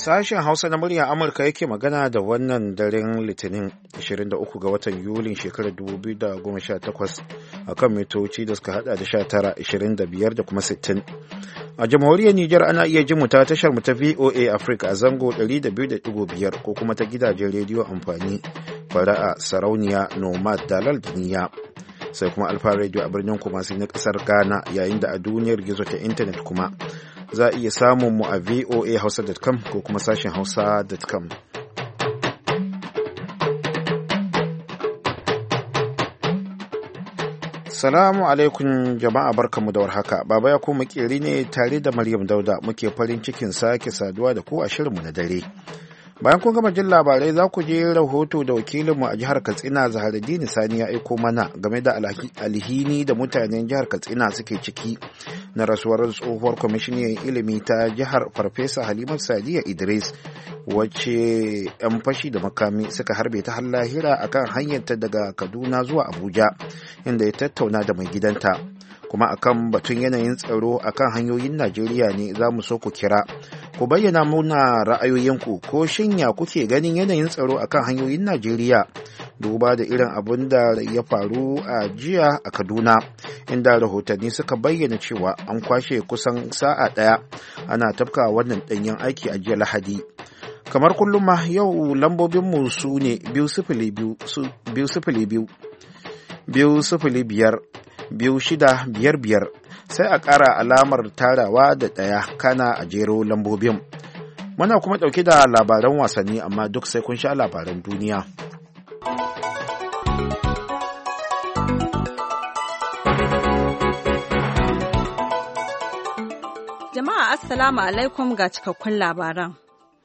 Sashen Hausa na murya Amurka yake magana da wannan daren Litinin 23 ga watan Yulin shekarar 2018 akan mitoci da suka hada da 19, 25 da kuma 60. A jamhuriyar Nijar ana iya jin mu ta tashar mu ta VOA Africa a zango 200.5 ko kuma ta gidajen rediyo amfani fara'a, sarauniya, nomad, dalal da niyya. Sai kuma Alfa Radio a birnin Kumasi na kasar Ghana, yayin da a duniyar gizo ta intanet kuma za a iya samun mu a voahausa.com ko kuma sashen hausa.com. Salamu alaikum jama'a, barkanmu da warhaka. Baba ya kuma makeri ne tare da Maryam Dauda muke farin cikin sake saduwa da ku a shirinmu na dare. Bayan kun gama jin labarai za ku je rahoto da wakilinmu a jihar Katsina Zaharaddini Sani ya aiko mana game da alhini da mutanen jihar Katsina suke ciki na rasuwar tsohuwar kwamishiniyar ilimi ta jihar Farfesa Halimatu Sadiya Idris, wacce 'yan fashi da makami suka harbe ta har lahira akan hanyarta daga Kaduna zuwa Abuja, inda ya tattauna da mai gidanta. Kuma akan batun yanayin tsaro akan hanyoyin Najeriya ne za mu so ku kira ku bayyana muna ra'ayoyinku, ko shinya kuke ganin yanayin tsaro akan hanyoyin Najeriya duba da irin abin da ya faru a jiya a Kaduna, inda rahotanni suka bayyana cewa an kwashe kusan sa'a ɗaya ana tafka wannan ɗanyen aiki a jiya Lahadi. Kamar kullum ma yau lambobinmu su ne 2-0-2-5-2-6-5-5 sai a ƙara alamar tarawa da ɗaya kana a jero lambobin. Muna kuma ɗauke da labaran wasanni, amma duk sai kun sha labaran duniya. Jama'a Assalamu alaikum ga cikakkun labaran.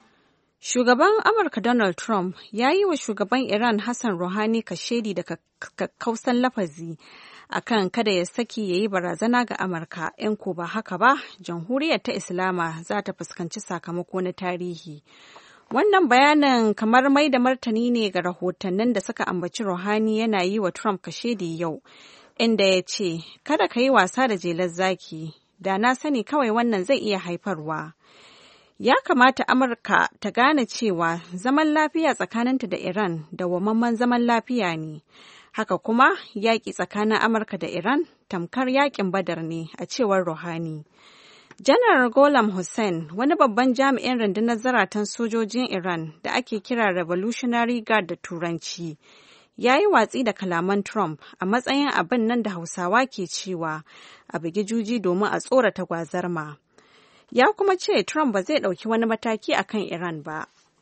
Shugaban Amurka Donald Trump ya yi wa shugaban Iran Hassan Rouhani kashedi da kakkausan lafazi akan kada ya saki ya yi barazana ga Amurka, in ko ba haka ba, jamhuriyar ta Islama za ta fuskanci sakamako na tarihi. Wannan bayanin kamar mai da martani ne ga rahotannin da suka ambaci Rouhani yana yi wa Trump kashedi yau, inda ya ce, kada ka yi wasa da jelar zaki, da na sani kawai wannan zai iya haifarwa. Ya kamata Amurka ta gane cewa zaman lafiya tsakaninta da Iran dawwammamen zaman lafiya ne. Haka kuma yaƙi tsakanin Amurka da Iran tamkar yaƙin Badar ne, a cewar Rouhani. Janar Gholam Hussein, wani babban jami'in rundunar zaratan sojojin Iran da ake kira Revolutionary Guard da Turanci, ya yi watsi da kalaman Trump a matsayin abin nan da Hausawa ke cewa a bugi juji domin a tsorata gwazarma. Ya kuma ce Trump ba zai ɗauki wani mataki a kan Iran ba.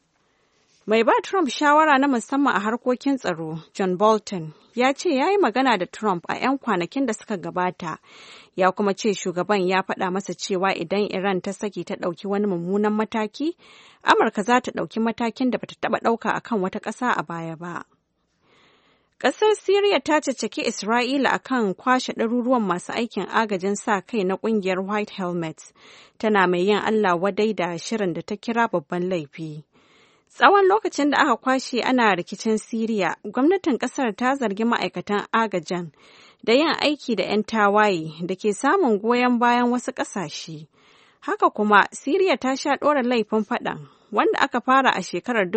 Mai ba Trump shawara na musamman a harkokin tsaro, John Bolton, ya ce ya yi magana da Trump a 'yan kwanakin da suka gabata. Ya kuma ce shugaban ya faɗa masa cewa idan Iran ta saki ta ɗauki wani mummunan mataki, Amurka za ta ɗauki matakin da bata taɓa ɗauka a kan wata ƙasa a baya ba. Ƙasar Siriya ta caccaki Isra'ila akan kwashe ɗaruruwan masu aikin agajin sa kai na ƙungiyar White Helmets, tana mai yin Allah wadai da shirin da ta kira babban laifi. Tsawon lokacin da aka kwashe ana rikicin Siriya, gwamnatin ƙasar ta zargi ma'aikatan agajin da yin aiki da 'yan tawaye da ke samun goyon bayan wasu ƙasashe. Haka kuma, Siriya ta sha ɗora laifin faɗan, wanda aka fara a shekarar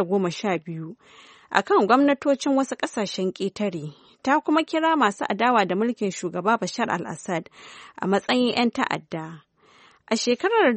2012. a kan gwamnatocin wasu ƙasashen ƙetare, ta kuma kira masu adawa da mulkin shugaba Bashar al-Assad a matsayin 'yan ta'adda. A shekarar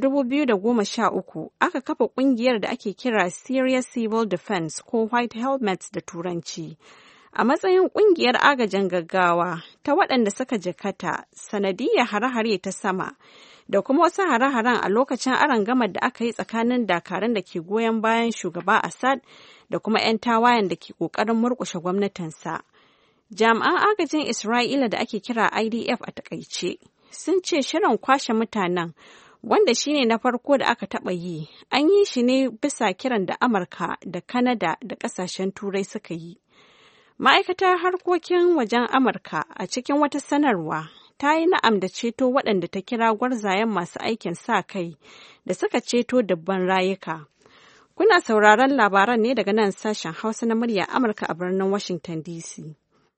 2013 aka kafa ƙungiyar da ake kira Syria Civil Defense ko White Helmets da Turanci, a matsayin ƙungiyar agajin gaggawa ta waɗanda suka jikata sanadiyyar hare-hare ta sama da kuma wasu hare-haren a lokacin arangamar da aka yi tsakanin dakarun da ke goyon bayan shugaba Assad da kuma 'yan tawayen da ke ƙoƙarin murƙushe gwamnatinsa. Jami'an agajin Isra'ila da ake kira IDF a takaice sun ce shirin kwashe mutanen, wanda shine na farko da aka taɓa yi, an yi shi ne bisa kiran da Amurka da Kanada da ƙasashen Turai suka yi. Ma'aikatar harkokin wajen Amurka a cikin wata sanarwa ta yi na'am da ceto waɗanda ta kira gwarzayen masu aikin sa kai da suka ceto dubban rayuka. Kuna sauraron labaran ne daga nan sashen Hausa na murya Amurka a birnin Washington DC.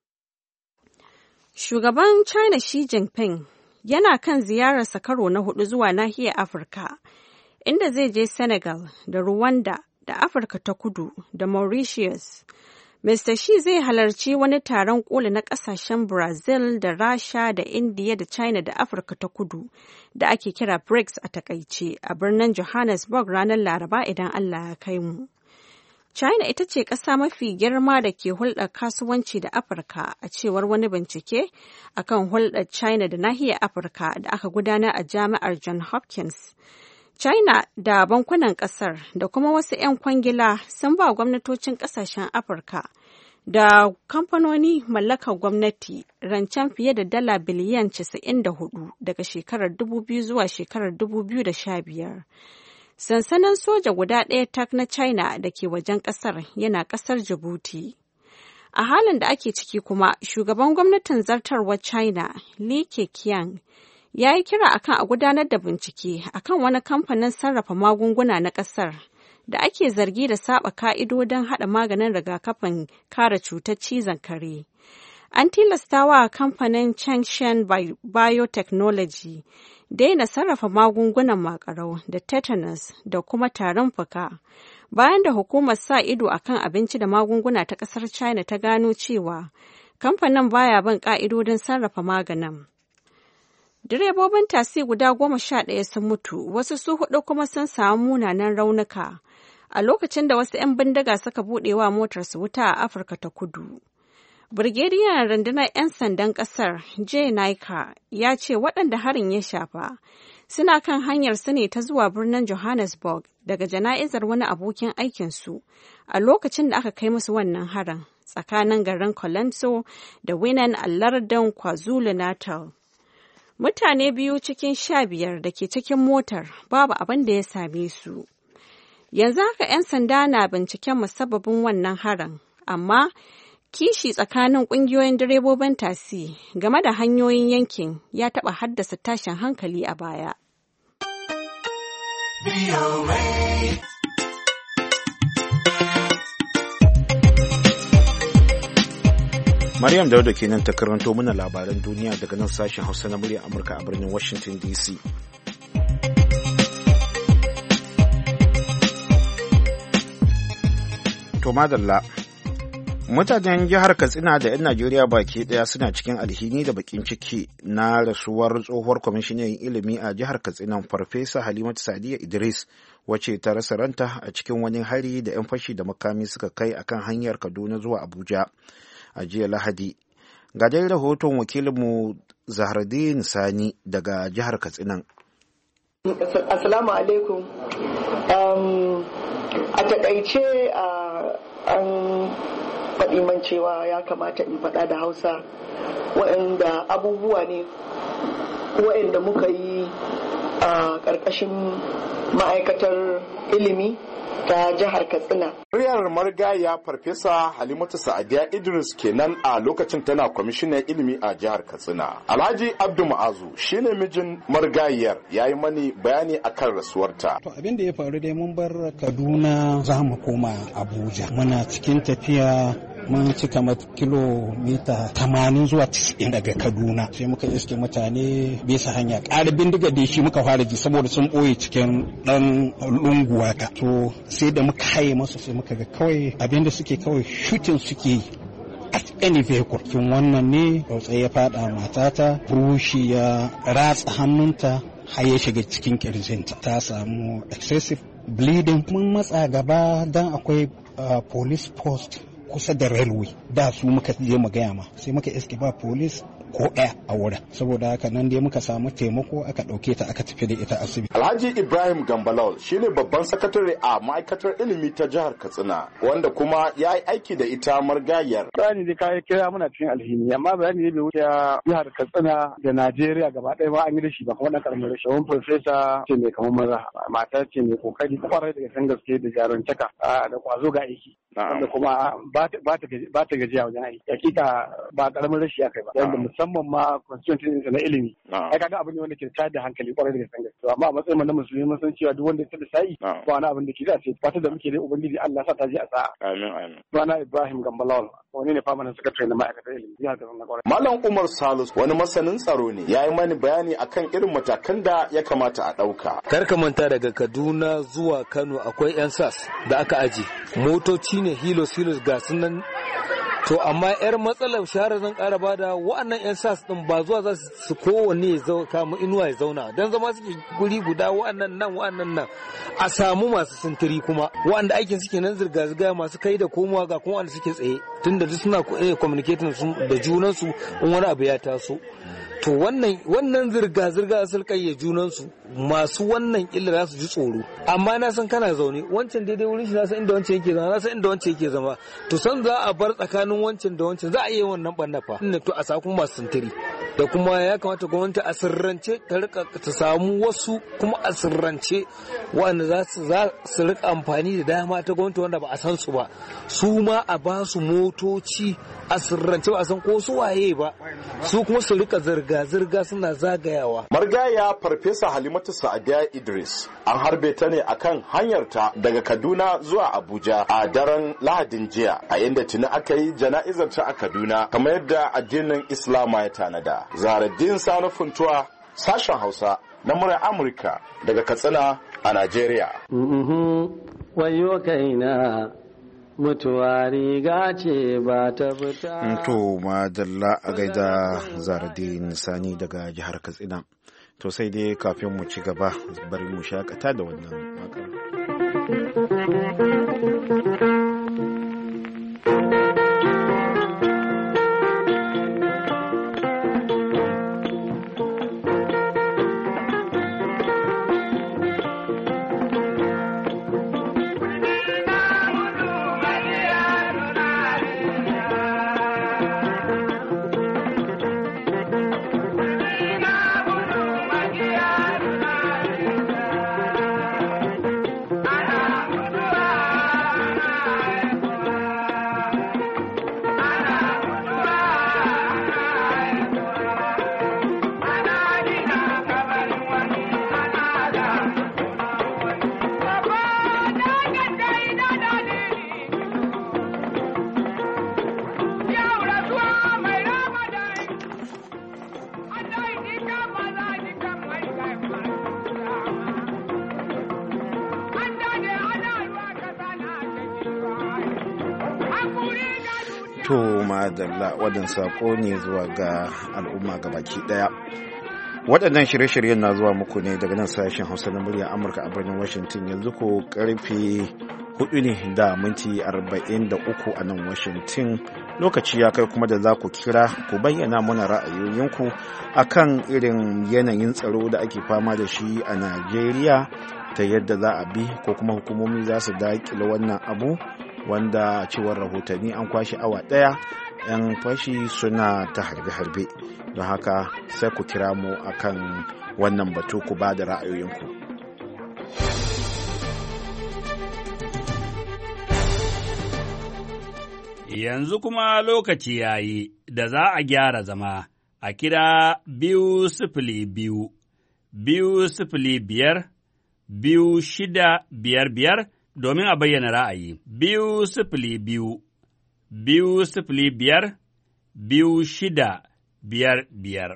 Shugaban China Xi Jinping yana kan ziyararsa karo na 4 zuwa nahiyar Afirka, inda zai je Senegal da Rwanda da Afirka ta Kudu da Mauritius. Mr. Xi zai halarci wani taron koli na kasashen Brazil da Rasha da India da China da Afirka ta Kudu da ake kira BRICS a takaice a birnin Johannesburg ranar Laraba idan Allah ya kai mu. China ita ce ƙasa mafi girma da ke hulɗar kasuwanci da Afirka a cewar wani bincike akan hulɗar China da nahiyar Afirka da aka gudanar a jami'ar Johns Hopkins. China da bankunan ƙasar da kuma wasu 'yan kwangila sun ba gwamnatocin ƙasashen Afirka da kamfanoni mallakar gwamnati rancen fiye da dala biliyan 94 daga shekarar 2000 zuwa shekarar 2015. Sansanin soja guda ɗaya tak na China da ke wajen ƙasar yana ƙasar Djibouti. A halin da ake ciki kuma, shugaban gwamnatin zartarwar China, Li Keqiang, ya yi kira akan a gudanar da bincike akan wani kamfanin sarrafa magunguna na ƙasar da ake zargi da saba ka'idodin haɗa maganin rigakafin kare cutar cizon kare. An tilastawa kamfanin Changshan Biotechnology daina sarrafa magungunan makarau da tetanus da kuma tarin fuka bayan da hukumar sa ido akan abinci da magunguna ta ƙasar China ta gano cewa kamfanin baya bin ƙa'idodin sarrafa maganin. Direbobin tasi guda 11 sun mutu, wasu su 4 kuma sun samu munanan raunuka a lokacin da wasu 'yan bindiga suka buɗewa motarsu wuta a Afirka ta Kudu. Birgediyan rundunar 'yan sandan ƙasar, Jay Naika, ya ce waɗanda harin ya shafa suna kan hanyar su ne ta zuwa birnin Johannesburg daga jana'izar wani abokin aikinsu a lokacin da aka kai musu wannan harin tsakanin garin Colenso da Winan a lardin KwaZulu-Natal. Mutane 2 cikin 15 da ke cikin motar babu abin da ya same su. Yanzu haka 'yan sanda na binciken musabbabin wannan harin, amma kishi tsakanin ƙungiyoyin direbobin tasi game da hanyoyin yankin ya taɓa haddasa tashin hankali a baya. Maryam Dauda kenan ta karanto mana labaran duniya daga nan sashen Hausa na muryar Amurka a birnin Washington DC. To madalla. Mutanen jihar Katsina da 'yan Najeriya baki daya suna cikin alhini da bakin ciki na rasuwar tsohuwar kwamishinan ilimi a jihar Katsina Farfesa Halimatu Sadiya Idris wacce ta rasa ranta a cikin wani hari da 'yan fashi da makami suka kai akan hanyar Kaduna zuwa Abuja a jiya Lahadi. Ga dai rahoton wakilinmu Zahraddin Sani daga jihar Katsina. Assalamu alaikum. A takaice an faɗi man cewa ya kamata in faɗa da Hausa waɗanda abubuwa ne waɗanda muka yi a ƙarƙashin ma'aikatar ilimi ta jihar Katsina. Muryar marigaya Farfesa Halimatu Sa'adiya Idris kenan a lokacin tana kwamishinan ilimi a jihar Katsina. Alhaji Abdu Ma'azu shine mijin marigayiyar ya yi mani bayani akan rasuwarta. To abin da ya faru dai mun bar Kaduna za mu koma Abuja. Muna cikin tafiya mun ci kamar kilomita 80 zuwa 90 daga Kaduna sai muka iske mutane bisa hanya ƙara bindiga da shi muka fara ji saboda sun ɓoye cikin ɗan lunguwa ka to sai da muka haye masu sai muka ga kawai abinda suke kawai shooting suke yi at any vehicle kin wannan ne tsaye ya fada matata burushi ya ratsa hannunta har ya shiga cikin kirjinta ta samu excessive bleeding mun matsa gaba dan akwai police post kusa da railway da su muka je mu gaya ma sai muka iske ba police ko ɗaya a wurin saboda haka nan dai muka samu taimako aka ɗauke ta aka tafi da ita asibiti. Alhaji Ibrahim Gambalal shine babban sakatare a ma'aikatar ilimi ta jihar Katsina wanda kuma ya yi aiki da ita margayar. Bayani da kai kira muna cikin alhini amma bayani ne bai wuce jihar Katsina da Najeriya gaba ɗaya ba an yi da shi ba kuma ɗan ƙaramin rashi. Wani profesa ce mai kamar maza mata ce mai kokari kwarai da gaske da jarumtaka da kwazo ga aiki. Wanda kuma ba ba ta gajiya wajen aiki. Hakika ba karamin rashi aka yi ba. Wanda musamman ma constituency na ilimi. Ai kaga abin ne wanda ke tada hankali kwarai da gaske. To amma a matsayin mu na musulmi mun san cewa duk wanda ya tada sai ba wani abin da ke da sai fata da muke dai ubangiji Allah sa ta ji a sa'a. Amin. Bana Ibrahim Gambalawal wani ne famanin sakatare na ma'aikatar ilimi. Malam Umar Salus wani masanin tsaro ne ya yi mani bayani akan irin matakan da ya kamata a ɗauka. Kar ka manta daga Kaduna zuwa Kano akwai 'yan SAS da aka aji. Motoci ne hilos ga sunan. To amma yar matsalar shahara zan ƙara bada wa'annan 'yan SAS ɗin ba zuwa za su kowanne ya kama inuwa ya zauna don zama suke guri guda wa'annan nan a samu masu sintiri kuma wa'anda aikin suke nan zirga-zirga masu kai da komowa ga kuma wanda suke tsaye tunda duk suna communicating da junansu in wani abu ya taso. To wannan zirga-zirga sun kayye junansu masu wannan illa za su ji tsoro amma na san kana zaune wancan daidai wurin shi na san inda wancan yake zama na san inda wancan yake zama to san za a bar tsakanin wancan da wancan za a iya wannan bannafa inda to a sakun masu sintiri da kuma ya kamata gwamnati a sirrance ta rika ta samu wasu kuma a sirrance wanda za su rika amfani da dama ta gwamnati wanda ba a san su ba su ma a ba su motoci a sirrance ba a san ko su waye ba su kuma su rika zirga suna zagayawa. Margaya Farfesa Halimatu Sa'adiya Idris an harbe ta ne akan hanyarta daga Kaduna zuwa Abuja a daren Lahadin jiya a inda tuni aka yi jana'izar ta a Kaduna kamar yadda addinin Islama ya tanada. Zahraddin Sani Funtuwa sashen Hausa na murar Amurka daga Katsina a Najeriya. Wayo kaina mutuwa riga ce ba ta fita. To madalla a gaida Zahraddin Sani daga jihar Katsina. To sai dai kafin mu ci gaba bari mu shakata da wannan wakar. To madalla wadan sako ne zuwa ga al'umma gabaki daya. Waɗannan shirye-shiryen na zuwa muku ne daga nan sashen Hausa na murya Amurka a birnin Washington yanzu ko karfe 4 ne da minti 43 a nan Washington. Lokaci ya kai kuma da za ku kira ku bayyana mana ra'ayoyinku akan irin yanayin tsaro da ake fama da shi a Najeriya ta yadda za a bi ko kuma hukumomi za su daƙile wannan abu wanda cewar rahotanni an kwashe awa ɗaya 'yan fashi suna ta harbe-harbe don haka sai ku kira mu akan wannan batu ku ba da ra'ayoyinku. Yanzu kuma lokaci ya yi da za a gyara zama a kira 202 205 2655 domin a bayyana ra'ayi. 202 205 2655.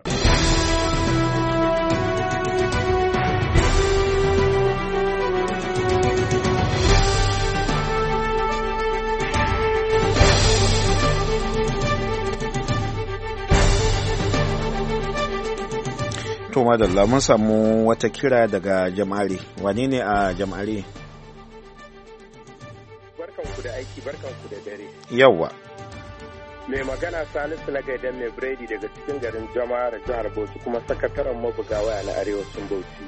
To madalla mun samu wata kira daga Jam'are. Wane ne a Jam'are? Barkanku da aiki, barkanku da dare. Yawwa. Mai magana Salisu na Gaidan mai biredi daga cikin garin Jama'ar jihar Bauchi kuma sakataren mabuga waya na arewacin Bauchi.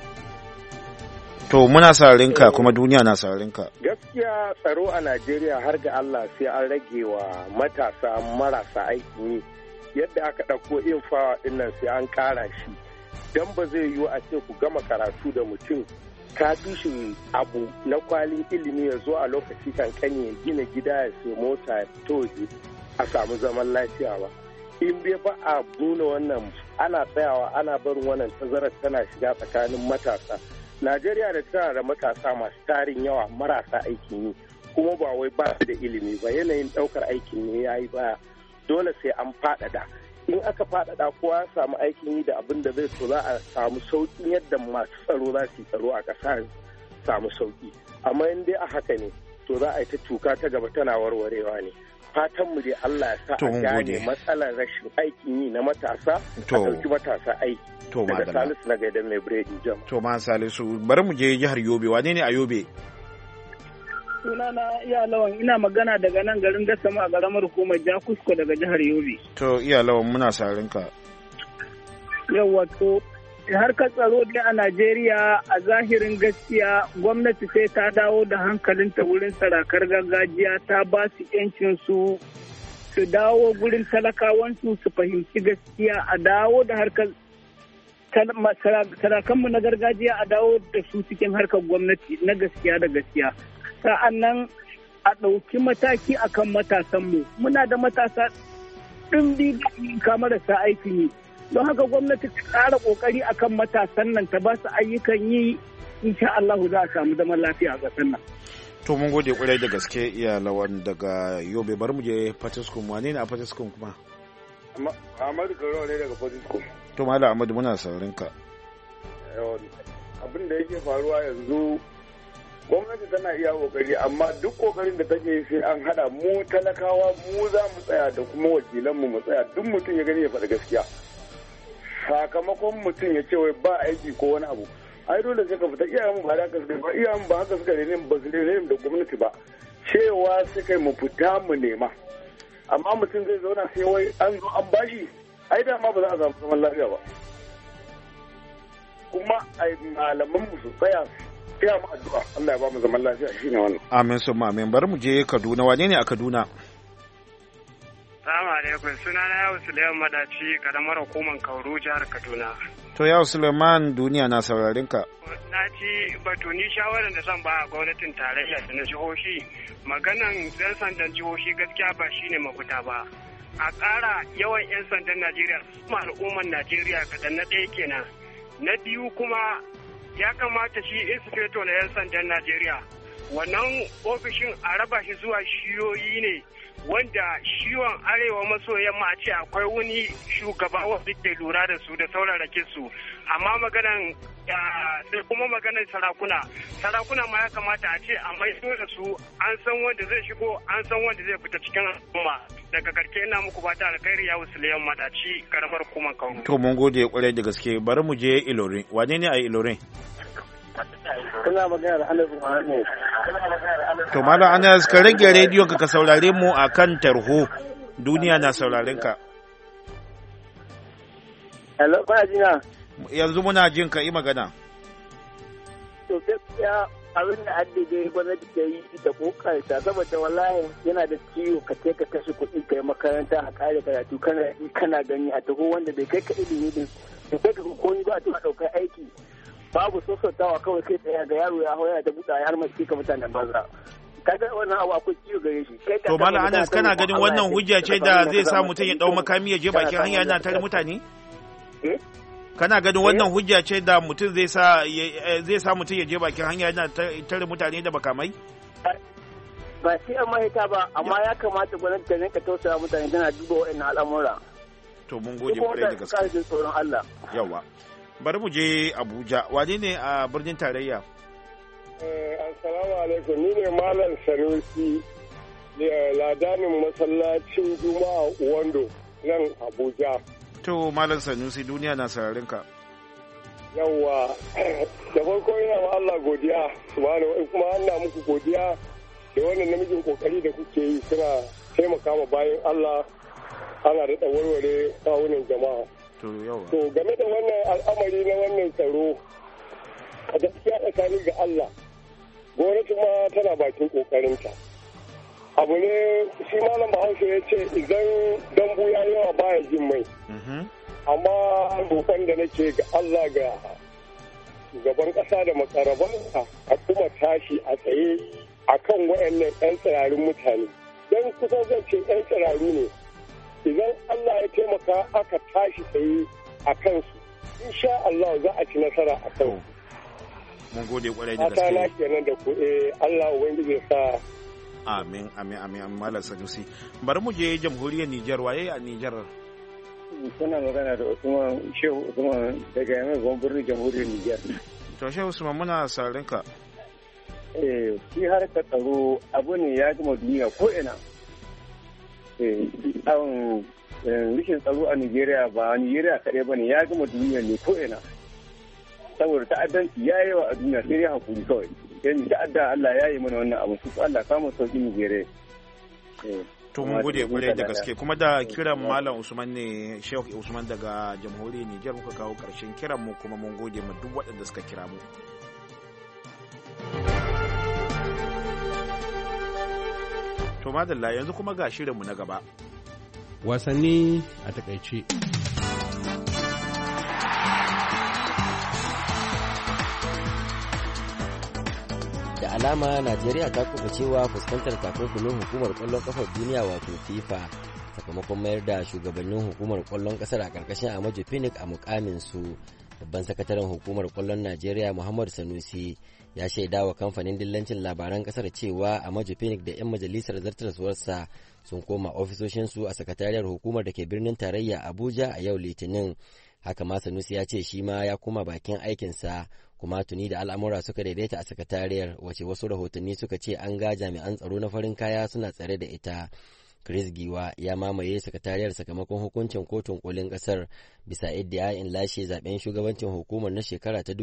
To muna saurarinka kuma duniya na saurarinka. Gaskiya tsaro a Najeriya har ga Allah sai an rage wa matasa marasa aikin yi. Yadda aka ɗauko infawa ɗin nan sai an ƙara shi. Dan ba zai yiwu a ce ku gama karatu da mutum ka tushe abu na kwalin ilimi ya zo a lokaci kankani ya gina gida ya sai mota ya fito waje a samu zaman lafiya ba. In bai ba a nuna wannan ana tsayawa ana barin wannan tazarar tana shiga tsakanin matasa. Najeriya da tana da matasa masu tarin yawa marasa aikin yi kuma ba wai ba su da ilimi ba, yanayin ɗaukar aikin ne ya yi baya, dole sai an faɗaɗa. In aka faɗaɗa kowa ya samu aikin yi da abin da zai so za a samu sauƙin yadda masu tsaro za su yi tsaro a ƙasa samu sauƙi. Amma in dai a haka ne to za a yi ta cuka ta gaba tana warwarewa ne. Fatan mu dai Allah ya sa a gane matsalar rashin aikin yi na matasa, a ɗauki matasa aiki. Daga Salisu na Gaidan mai biredi jam. To ma Salisu, bari mu je jihar Yobe. Wane ne a Yobe? Sunana Iya Lawan, ina magana daga nan garin Gassama a ƙaramar hukumar Jakusko daga jihar Yobe. To Iya Lawan, muna sarin ka. Yawwa, to harkar tsaro dai a Najeriya a zahirin gaskiya gwamnati sai ta dawo da hankalinta wurin sarakar gargajiya, ta ba su 'yancin su dawo gurin talakawansu su fahimci gaskiya, a dawo da harkar sarakanmu na gargajiya a dawo da su cikin harkar gwamnati na gaskiya da gaskiya. Sa'an nan a ɗauki mataki akan matasanmu, muna da matasa ɗimbi da marasa aikin yi, don haka gwamnati ta ƙara ƙoƙari akan matasan nan, ta ba su ayyukan yi, insha Allah za a samu zaman lafiya a ƙasar nan. To mun gode ƙwarai da gaske Iya Lawan daga Yobe. Bari mu je Fatiskum. Wane ne a Fatiskum kuma? Ahmadu Karo ne daga Fatiskum. To Malam Ahmadu, muna saurin ka. Abin da yake faruwa yanzu, gwamnati tana iya kokari, amma duk kokarin da take sai an hada mu talakawa, mu za mu tsaya da kuma wakilanmu mu tsaya, duk mutum ya gani ya faɗi gaskiya. Sakamakon mutum ya ce wai ba aiki ko wani abu, ai dole sai ka fita. Iyayen ba haka suka ba, iyayen ba haka suka rene ba su rene da gwamnati ba, cewa suka mu fita mu nema. Amma mutum zai zauna sai wai an zo an bashi, ai da ma ba za a samu zaman lafiya ba. Kuma ai malaman mu su tsaya sai mu addu'a Allah ya ba mu zaman lafiya, shine wannan. Amin summa amin. Bari mu je Kaduna. Wane ne a Kaduna? Assalamu alaikum. Sunana Yawu Suleiman Madaci, karamar hukumar Kauru, jihar Kaduna. To Yawu Suleiman, duniya na saurarin ka. Na ci batu ni shawarar da zan ba a gwamnatin tarayya da na jihohi, maganan 'yan sandan jihohi gaskiya ba shine mafita ba. A ƙara yawan 'yan sandan Najeriya, kuma al'ummar Najeriya kaɗan, na ɗaya kenan. Na biyu kuma ya kamata shi inspector na 'yan sandan Najeriya, wannan ofishin a raba shi zuwa shiyoyi ne, wanda shiwon arewa maso yamma a ce akwai wani shugaba wanda ke lura da su da saurarake su. Amma maganan sai kuma maganar sarakuna ma ya kamata a ce a maido da su, an san wanda zai shigo, an san wanda zai fita cikin al'umma. Daga karke ina muku fata alkhairi. Yawu Suleiman Madaci, karamar hukumar Kauru. To mun gode kwarai da gaske. Bari mu je Ilorin. Wane ne a Ilorin? Kuna magana da Anas Muhammad. To Malam Anas, ka rage rediyon ka saurare mu a kan tarho. Duniya na sauraren ka. Hello, ba jina. Yanzu muna jin ka, yi magana. To gaskiya abin da addade gwamnati ta yi da kokarta, saboda wallahi yana da ciwo ka ce ka kashe kuɗi kai makaranta a kare karatu kana gani a taho wanda bai kai ka ilimi din, da kai ka koyi ba a tuna ɗaukar aiki. Babu sosotawa kawai kai tsaya ga yaro ya hau yana ta buɗa har mace ka mutanen banza. Kaga wannan abu akwai ciwo gare shi. To Malam Anas, kana ganin wannan hujja ce da zai sa mutum ya ɗau makami ya je bakin hanya yana tare mutane? Kana ganin wannan hujja ce da mutum zai sa mutum ya je bakin hanya yana tare mutane da makamai? Ba shi an mahita ba, amma ya kamata gwamnati ta rinka tausaya mutane tana duba waɗannan al'amura. To mun gode kwarai da gaske. Tsoron Allah. Yawa. Bari mu je Abuja. Wane ne a birnin tarayya? Assalamu alaikum. Ni ne Malam Sanusi, ladanin masallacin Juma'a Wando nan Abuja. To Malam Sanusi, duniya na sararin ka. Yawwa, da farko ina ma Allah godiya, subhanahu, kuma Allah muku godiya da wannan namijin kokari da kuke yi, suna taimaka ma bayan Allah, ana da warware kawunan jama'a. To game da wannan al'amari na wannan tsaro, a gaskiya tsakani ga Allah, gwamnati ma tana bakin kokarinta. Abu ne shi malam Bahaushe ya ce idan dambu ya yawa baya jin mai. Amma roƙon da nake ga Allah ga shugaban ƙasa da makarabansa a kuma tashi a tsaye a kan waɗannan 'yan tsirarin mutane. Don kusan zan ce 'yan tsiraru ne. Idan Allah ya taimaka aka tashi tsaye a kansu, insha Allah za a ci nasara a kansu. Mun gode kwarai da gaske. Fata na kenan da ku Allah ubangiji ya sa. Amin Malam Sanusi. Bari mu je jamhuriyar Nijar, waye a Nijar? Kuna magana da Usman Shehu Usman daga Yamai birnin jamhuriyar Nijar. To Shehu Usman muna sarin ka. Shi harkar tsaro abu ne ya gama duniya ko ina. Rishin tsaro a Nijeriya ba Nijeriya kaɗai ba ne, ya gama duniya ne ko ina. Saboda ta'addanci ya yi wa a duniya sai ya hakuri kawai. Yanzu ta'adda Allah ya yi mana wannan abu, su Allah kama sauƙin Nijeriya. To mun gode kwarai da gaske, kuma da kiran Malam Usman ne, Shehu Usman daga jamhuriyar Nijar muka kawo ƙarshen kiran mu, kuma mun gode ma duk waɗanda suka kira mu. To madalla, yanzu kuma ga shirinmu na gaba. Wasanni a takaice. Da alama Najeriya ta kuɓa cewa fuskantar takunkumin hukumar ƙwallon ƙafar duniya wato FIFA sakamakon mayar da shugabannin hukumar ƙwallon ƙasar a ƙarƙashin Amaju Pinnick a mukamin su. Babban sakataren hukumar ƙwallon Najeriya Muhammadu Sanusi ya shaida wa kamfanin dillancin labaran ƙasar cewa Amaju Pinnick da 'yan majalisar zartarsuwarsa sun koma ofisoshinsu a sakatariyar hukumar da ke birnin tarayya Abuja a yau Litinin. Haka ma Sanusi ya ce shi ma ya koma bakin aikinsa, kuma tuni da al'amura suka daidaita a sakatariyar, wace wasu rahotanni suka ce an ga jami'an tsaro na farin kaya suna tsare da ita. Chris Giwa ya mamaye sakatariyar sakamakon hukuncin kotun kolin kasar bisa iddiayin lashe zaben shugabancin hukumar na shekara ta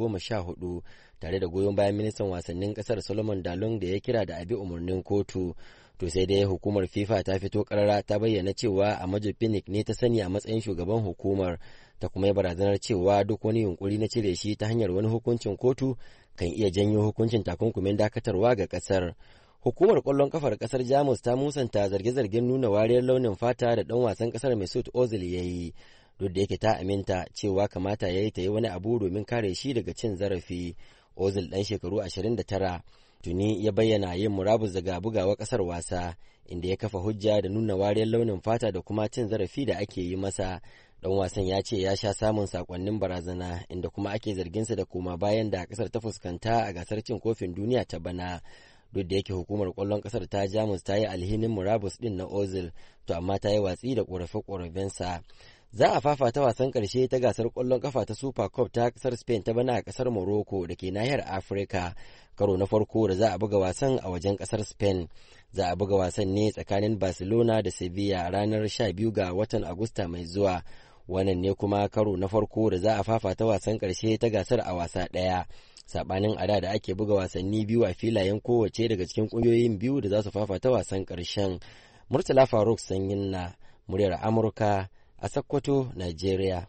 2014 tare da goyon bayan ministan wasannin kasar Solomon Dalung da ya kira da abi umarnin kotu. To sai dai hukumar FIFA ta fito karara ta bayyana cewa Amaju Pinnick ne ta sani a matsayin shugaban hukumar, ta kuma yi barazanar cewa duk wani yunkuri na cire shi ta hanyar wani hukuncin kotu kan iya janyo hukuncin takunkumin dakatarwa ga kasar. Hukumar ƙwallon kafar ƙasar Jamus ta musanta zarge-zargen nuna wariyar launin fata da ɗan wasan ƙasar Mesut Ozil ya yi, duk da yake ta aminta cewa kamata ya yi ta yi wani abu domin kare shi daga cin zarafi. Ozil ɗan shekaru 29 tuni ya bayyana yin murabus daga bugawa ƙasar wasa, inda ya kafa hujja da nuna wariyar launin fata da kuma cin zarafi da ake yi masa. Dan wasan ya ce ya sha samun sakonnin barazana, inda kuma ake zarginsa da koma bayan da ƙasar ta fuskanta a gasar cin kofin duniya ta bana. Duk da yake hukumar ƙwallon ƙasar ta Jamus ta yi alhinin murabus ɗin na Ozil, to amma ta yi watsi da ƙorafe-ƙorafensa. Za a fafata wasan ƙarshe ta gasar ƙwallon ƙafa ta Super Cup ta ƙasar Spain ta bana a ƙasar Morocco da ke nahiyar Afirka. Karo na farko da za a buga wasan a wajen ƙasar Spain. Za a buga wasan ne tsakanin Barcelona da Sevilla ranar 12 ga watan Agusta mai zuwa. Wannan ne kuma karo na farko da za a fafata wasan ƙarshe ta gasar a wasa ɗaya. Sabanin ada da ake buga wasanni biyu a filayen kowace daga cikin kungiyoyin biyu da za su fafata wasan ƙarshen. Murtala Faruk Sanyin na muryar Amurka a Sokoto, Nigeria.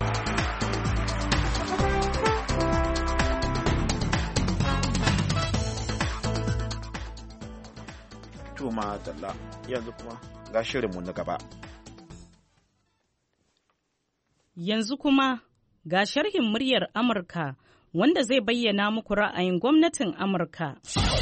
Tuma Dalla, yanzu kuma ga shirinmu na gaba. Yanzu kuma ga sharhin muryar Amurka wanda zai bayyana muku ra'ayin gwamnatin Amurka.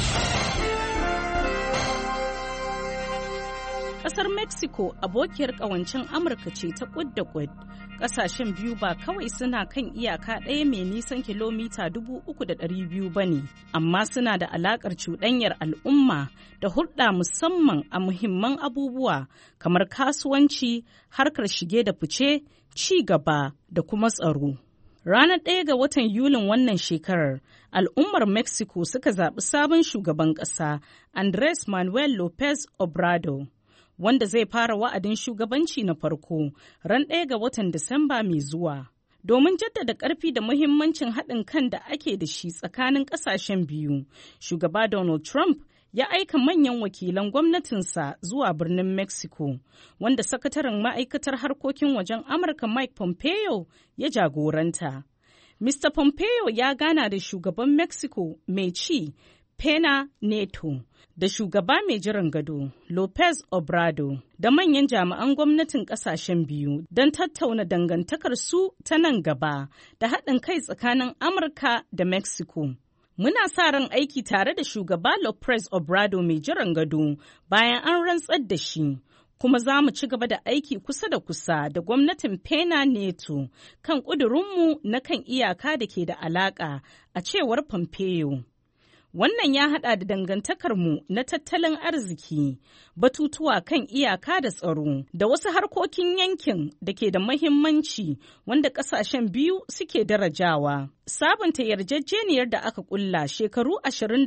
Ƙasar Mexico abokiyar ƙawancen Amurka ce ta ƙud da ƙud. Ƙasashen biyu ba kawai suna kan iyaka ɗaya mai nisan kilomita 3,200 ba ne, amma suna da alaƙar cuɗanyar al'umma da hulɗa musamman a muhimman abubuwa kamar kasuwanci, harkar shige da fice, ci gaba da kuma tsaro. Ranar 1 ga watan Yulin wannan shekarar, al'ummar Mexico suka zaɓi sabon shugaban ƙasa, Andrés Manuel López Obrador, wanda zai fara wa'adin shugabanci na farko ran 1 ga watan Disamba mai zuwa. Domin jaddada ƙarfi da muhimmancin haɗin kan da ake da shi tsakanin ƙasashen biyu, shugaba Donald Trump ya aika manyan wakilan gwamnatinsa zuwa birnin Mexico, wanda sakataren ma'aikatar harkokin wajen Amurka Mike Pompeo ya jagoranta. Mr. Pompeo ya gana da shugaban Mexico mai ci, Pena Nieto da shugaba mai jiran gado Lopez Obrador da manyan jami'an gwamnatin ƙasashen biyu don tattauna dangantakar su ta nan gaba da haɗin kai tsakanin Amurka da Mexico. Muna sa ran aiki tare da shugaba Lopez Obrador mai jiran gado bayan an rantsar da shi. Kuma za mu ci gaba da aiki kusa da kusa da gwamnatin Pena Nieto kan ƙudurinmu na kan iyaka da ke da alaƙa, a cewar Pompeo. Wannan ya haɗa da dangantakarmu na tattalin arziki, batutuwa kan iyaka da tsaro, da wasu harkokin yankin da ke da mahimmanci wanda ƙasashen biyu suke darajawa. Sabunta yarjejeniyar da aka ƙulla shekaru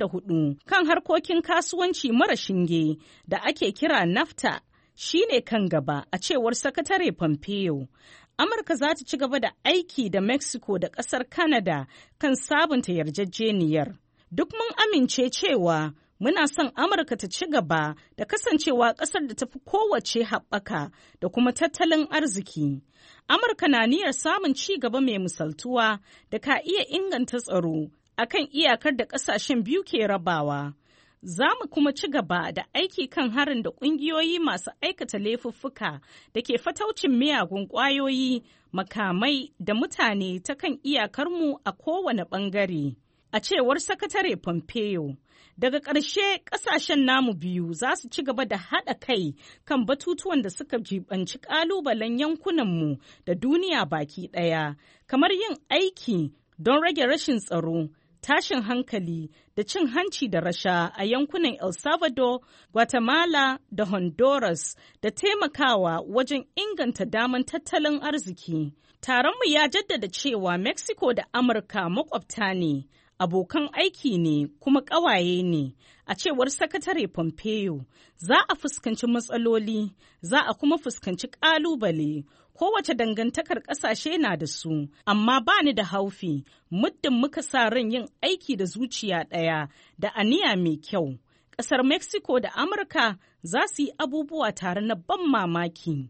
24 kan harkokin kasuwanci mara shinge da ake kira NAFTA shi ne kan gaba, a cewar Sakatare Pompeo. Amurka za ta ci gaba da aiki da Mexico da ƙasar Canada kan sabunta yarjejeniyar. Duk mun amince cewa muna son Amurka ta ci gaba da kasancewa ƙasar da ta fi kowace haɓaka da kuma tattalin arziki. Amurka na niyyar samun ci gaba mai misaltuwa da ka iya inganta tsaro a kan iyakar da ƙasashen biyu ke rabawa. Za mu kuma ci gaba da aiki kan harin da ƙungiyoyi masu aikata laifuffuka da ke fataucin miyagun ƙwayoyi, makamai da mutane ta kan iyakarmu a kowane ɓangare. A cewar Sakatare Pompeo, daga ƙarshe ƙasashen namu biyu za su ci gaba da haɗa kai kan batutuwan da suka jibanci ƙalubalen yankunanmu da duniya baki ɗaya, kamar yin aiki don rage rashin tsaro, tashin hankali da cin hanci da rasha a yankunan El Salvador, Guatemala da Honduras da taimakawa wajen inganta daman tattalin arziki. Taronmu ya jaddada cewa Mexico da Amurka makwabta ne. Abokan aiki ne kuma ƙawaye ne, a cewar Sakatare Pompeo. Za a fuskanci matsaloli, za a kuma fuskanci ƙalubale. Kowace dangantakar ƙasashe na da su, amma ba ni da haufi, muddin muka sa ran yin aiki da zuciya ɗaya da aniya mai kyau. Ƙasar Mexico da Amurka za su yi abubuwa tare na ban mamaki.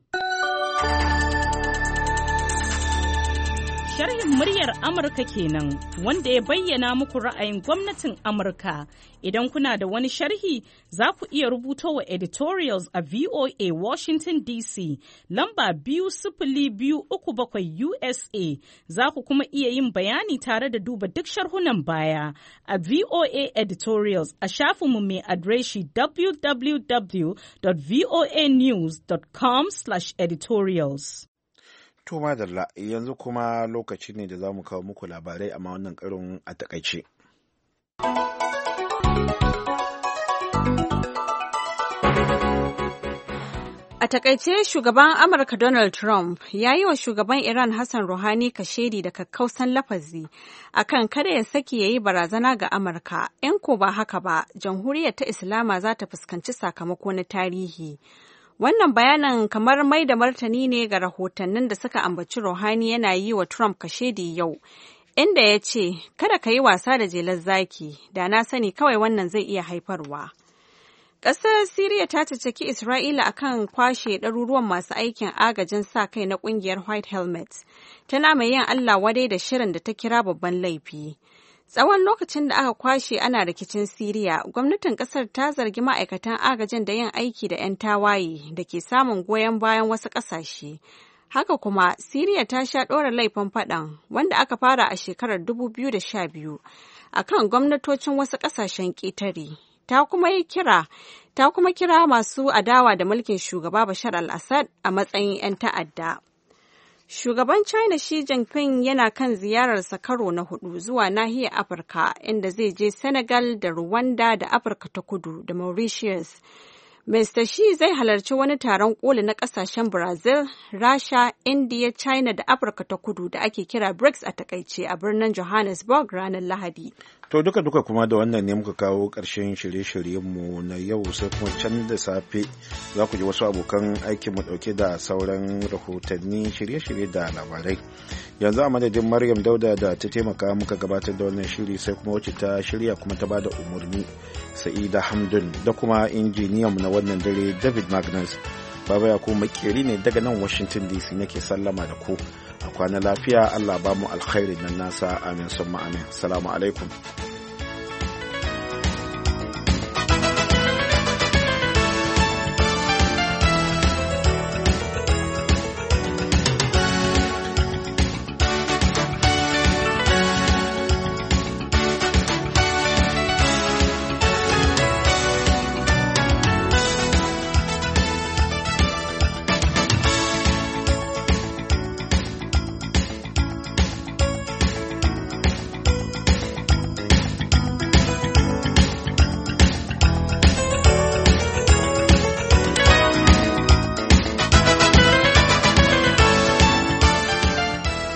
Sharhin muryar Amurka kenan wanda ya bayyana muku ra'ayin gwamnatin Amurka. Idan kuna da wani sharhi za ku iya rubuto wa editorials a VOA Washington DC lamba 20237 USA. Za ku kuma iya yin bayani tare da duba duk sharhunan baya a VOA editorials a shafinmu mai adireshi www.voanews.com/editorials. To madalla, yanzu kuma lokaci ne da za mu kawo muku labarai amma wannan karin a takaice. A takaice shugaban Amurka Donald Trump ya yi wa shugaban Iran Hassan Rouhani kashedi da kakkausan lafazi akan kada ya saki ya yi barazana ga Amurka, in ko ba haka ba, jamhuriyar ta Islama za ta fuskanci sakamako na tarihi. Wannan bayanin kamar mai da martani ne ga rahotannin da suka ambaci Rouhani yana yi wa Trump kashedi yau, inda ya ce, kada ka yi wasa da jelar zaki, da na sani kawai wannan zai iya haifarwa. Ƙasar Siriya ta caccaki Isra'ila akan kwashe ɗaruruwan masu aikin agajin sa kai na ƙungiyar White Helmets, tana mai yin Allah wadai da shirin da ta kira babban laifi. Tsawon lokacin da aka kwashe ana rikicin Siriya, gwamnatin ƙasar ta zargi ma'aikatan agajin da yin aiki da 'yan tawaye da ke samun goyon bayan wasu ƙasashe. Haka kuma, Siriya ta sha ɗora laifin faɗan, wanda aka fara a shekarar 2012, akan gwamnatocin wasu ƙasashen ƙetare. Ta kuma kira masu adawa da mulkin shugaba Bashar al-Assad a matsayin 'yan ta'adda. Shugaban China Xi Jinping yana kan ziyararsa karo na 4 zuwa nahiyar Afirka, inda zai je Senegal da Rwanda da Afirka ta Kudu da Mauritius. Mr. Xi zai halarci wani taron koli na kasashen Brazil, Rasha, India, China da Afirka ta Kudu da ake kira BRICS a takaice a birnin Johannesburg ranar Lahadi. To duka kuma da wannan ne muka kawo ƙarshen shirye-shiryenmu na yau, sai kuma can da safe za ku ji wasu abokan aikinmu ɗauke da sauran rahotanni, shirye-shirye da labarai. Yanzu a madadin Maryam Dauda da ta taimaka muka gabatar da wannan shiri, sai kuma wacce ta shirya kuma ta bada umarni Sa'ida Hamdun, da kuma injiniyanmu na wannan dare David Magnus. Baba ya kuma makeri ne daga nan Washington DC nake sallama da ku. A kwana lafiya, Allah ba mu alkhairin nan nasa, amin summa amin. Assalamu alaikum.